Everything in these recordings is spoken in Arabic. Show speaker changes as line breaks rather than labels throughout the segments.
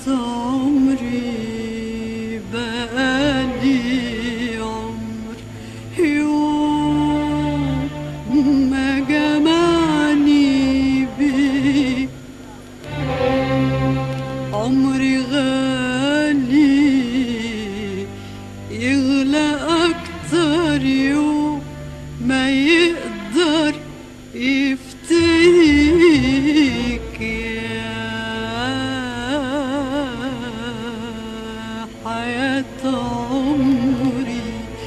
عمري بقالي عمر، يوم ما جمعني بيك عمري غالي يغلى أكتر يوم ما يقدر يفتيك يا حياة عمري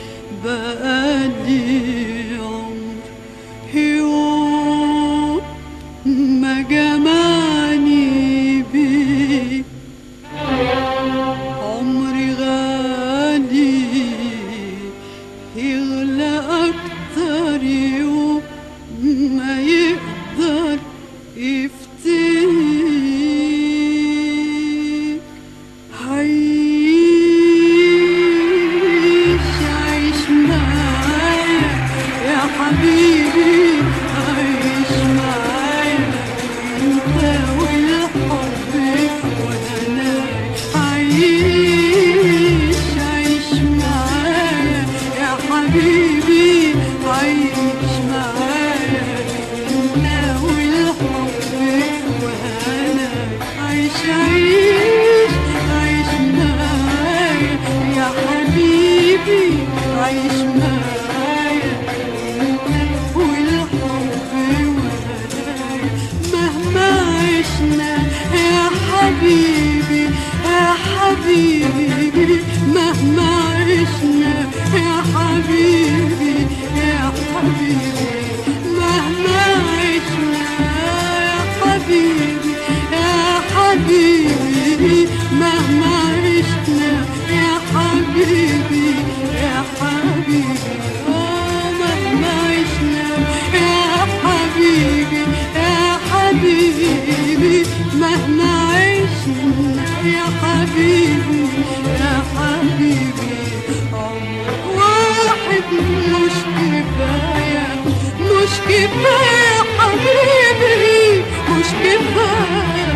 بقالي عمر، يوم ما جمعني بيك عمري غالي يغلى أكتر يوم ما يقدر يفتيك. عيش معايا يا حبيبي، عيش معايا انت والحب وانا. عيش معايا يا حبيبي، عيش معايا انت والحب وانا. عيش معايا يا حبيبي، عيش معايا انت والحب وانا. مهما عشنا يا حبيبي يا حبيبي، مهما عشنا يا حبيبي يا حبيبي، مهما عشنا يا حبيبي يا حبيبي، مهما عشنا يا حبيبي يا حبيبي، مهما عشنا يا حبيبي يا حبيبي، مهما عشنا يا حبيبي يا حبيبي. عمر واحد مش كفاية، مش كفاية حبيبي، مش كفاية.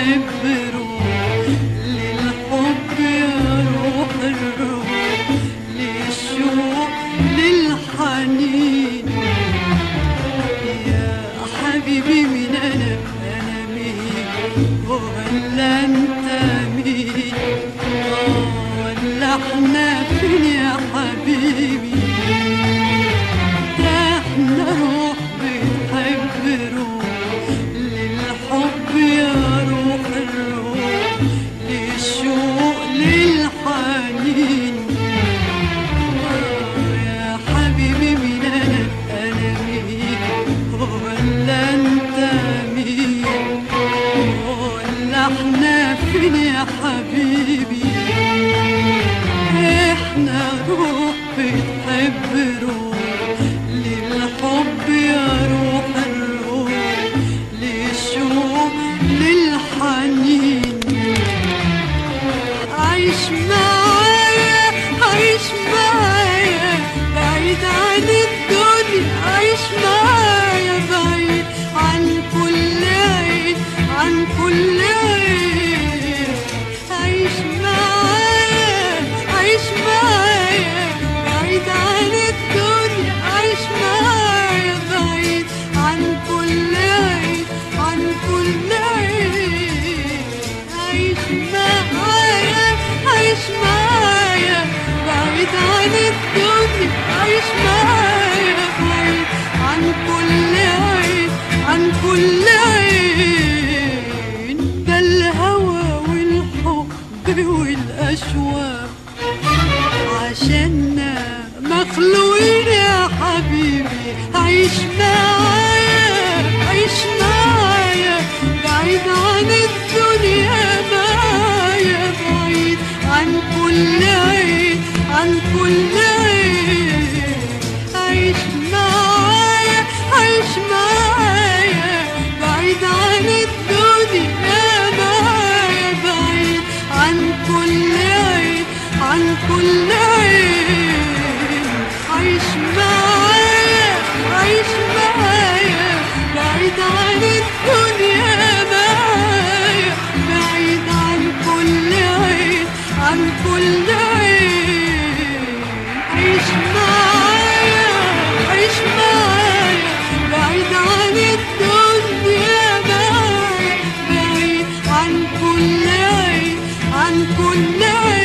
بتحب روح للحب يا روح الروح للشوق للحنين يا حبيبي مين أنا مين ولا أنت مين ولا احنا فين يا حبيبي ده احنا روح بتحب روح للحب يا روح الروح للشوق للحنين يا حبيبي مين أنا مين ولا أنت مين ولا احنا فين يا حبيبي احنا روح بتحب روح للحب يا روح الروح للشوق للحنين عيش معايا عيش معايا بعيد عن الدنيا عيش معايا بعيد عن كل عين عن كل عين عيش معايا عيش معايا بعيد عن الدنيا عيش معايا بعيد عن كل عين عن كل عين عيش معايا عيش معايا بعيد عن الدنيا عيش معايا بعيد عن كل عين عن كل عين ده الهوى والحب والأشواق عشاننا مخلوقين يا حبيبي عيش معايا عيش معايا بعيد عن الدنيا معايا بعيد عن كل عين عن كل عين عيش معايا عيش معايا بعيد عن الدنيا معايا بعيد عن كل عين عن كل عين عيش معايا عيش معايا بعيد عن الدنيا معايا بعيد عن كل عين عن كل عين عيش معايا عيش معايا بعيد عن الدنيا معايا بعيد عن كل عين عن كل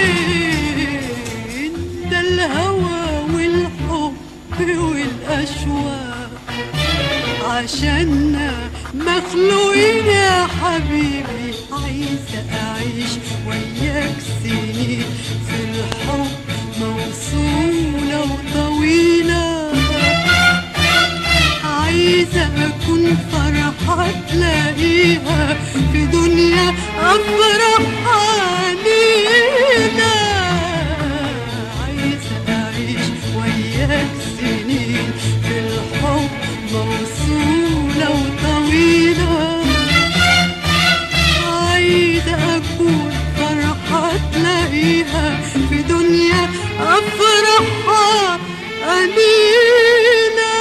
عين ده الهوى والحب والأشواق عشاننا مخلوقين يا حبيبي عايزة أعيش وياك سنين في الحب موصولة وطويلة عايزة أكون فرحة تلاقيها في دنيا أفرح علينا عايزة أعيش وياك سنين في الحب موصولة وطويلة عايزة أكون فرحة تلاقيها في دنيا أفرح علينا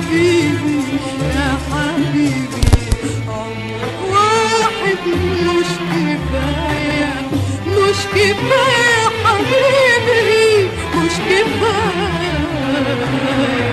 حبيبي يا حبيبي، عمر واحد مش كفاية، مش كفاية حبيبي، مش كفاية.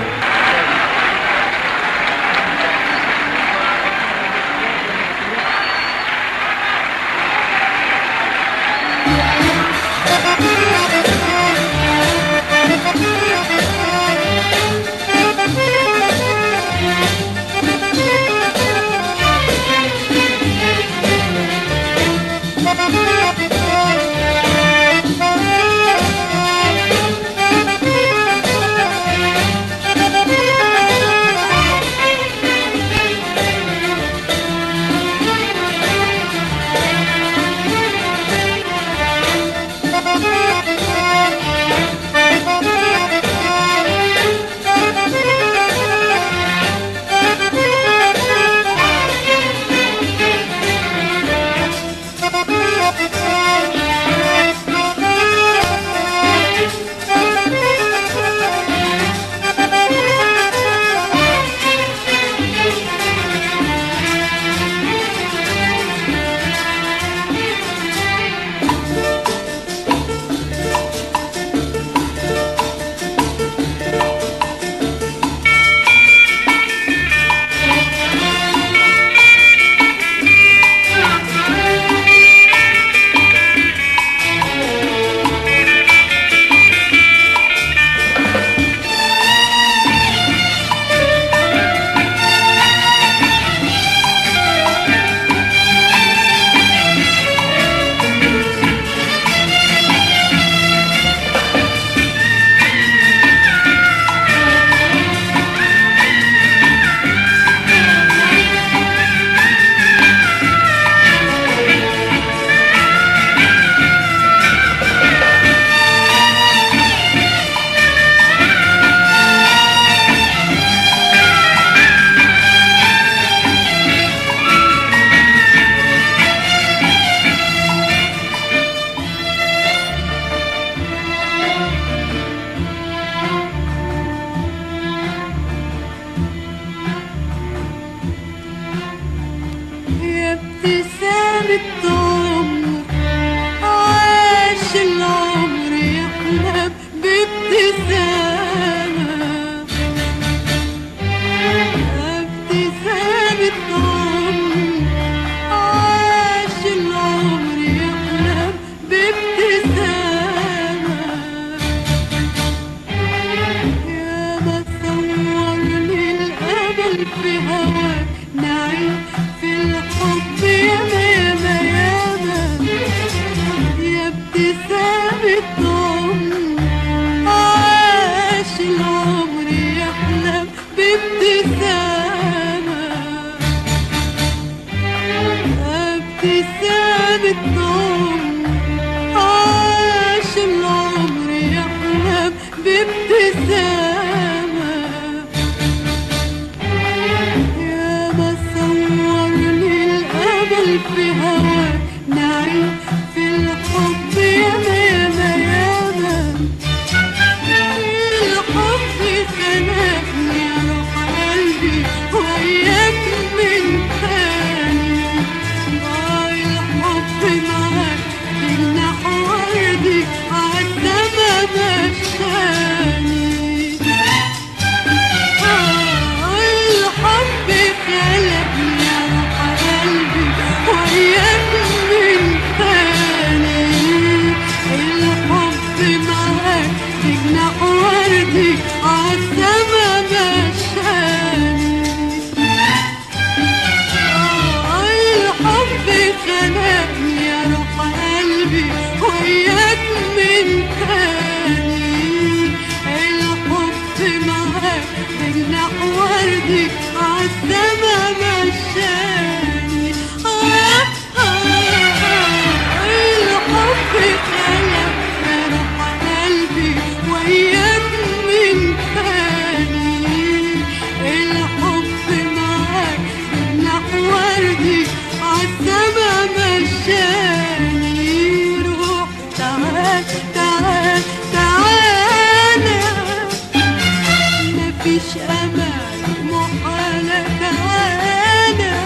مفيش أمان محالة تعالى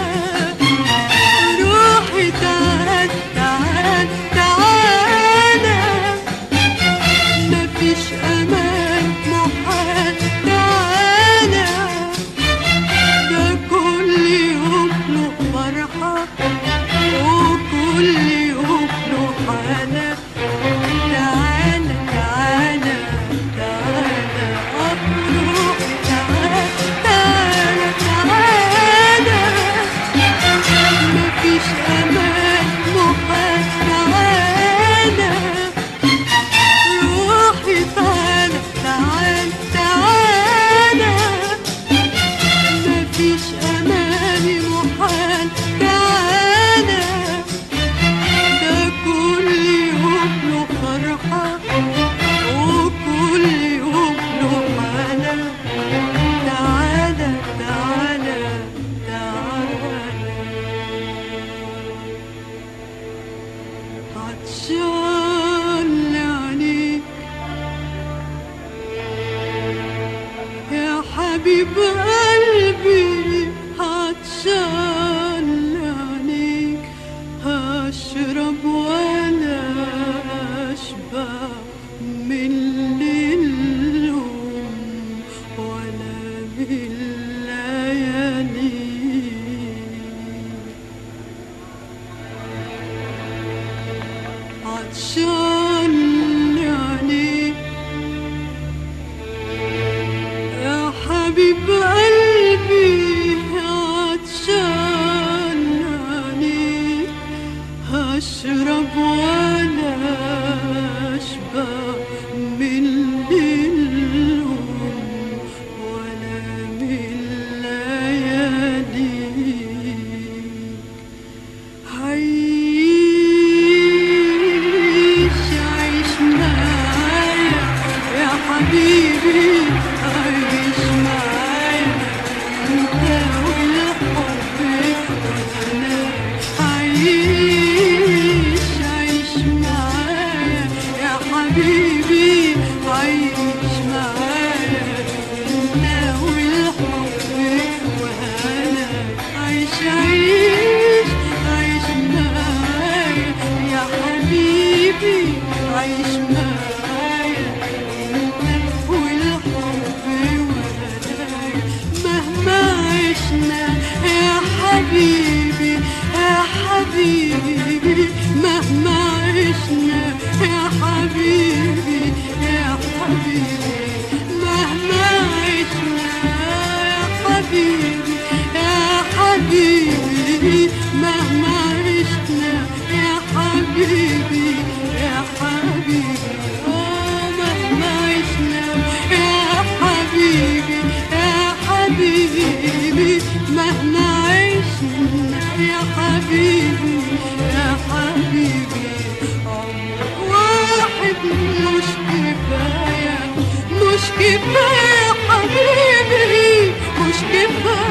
روحي تعال تعال تعالى مفيش أمان محال تعالى ده كل يوم له فرحة وكل يوم له حالة تعالى تعالى تعالى روحي تعال تعالى تعالى مفيش أمان محال تعالى روحي تعال تعال تعالى مفيش أمان محال تعالى ده كل يوم له فرحة وكل يوم له حالة تعالى تعالى تعالى عطشان لعينيك يا حبيب قلبي عطشان لعينيك هشرب ولا أشبع من الليل ولا بالليالي عطشان لعينيك يا حبيب قلبي عطشان لعينيك هشرب ولا أشبع من الليل ولا من الليالي عيش عيش معايا يا حبيبي عيش معايا انت والحب وانا عيش عيش معايا يا حبيبي عيش معايا انت والحب وانا عيش عيش عيش معايا يا حبيبي عيش معايا انت والحب وانا مهما عشنا يا حبيبي يا حبيبي مهما عشنا يا حبيبي يا حبيبي مهما عشنا يا حبيبي يا حبيبي مهما عشنا يا حبيبي يا حبيبي مهما عشنا يا حبيبي يا حبيبي مهما عشنا يا حبيبي يا حبيبي عمر واحد مش كفاية مش كفاية حبيبي مش كفاية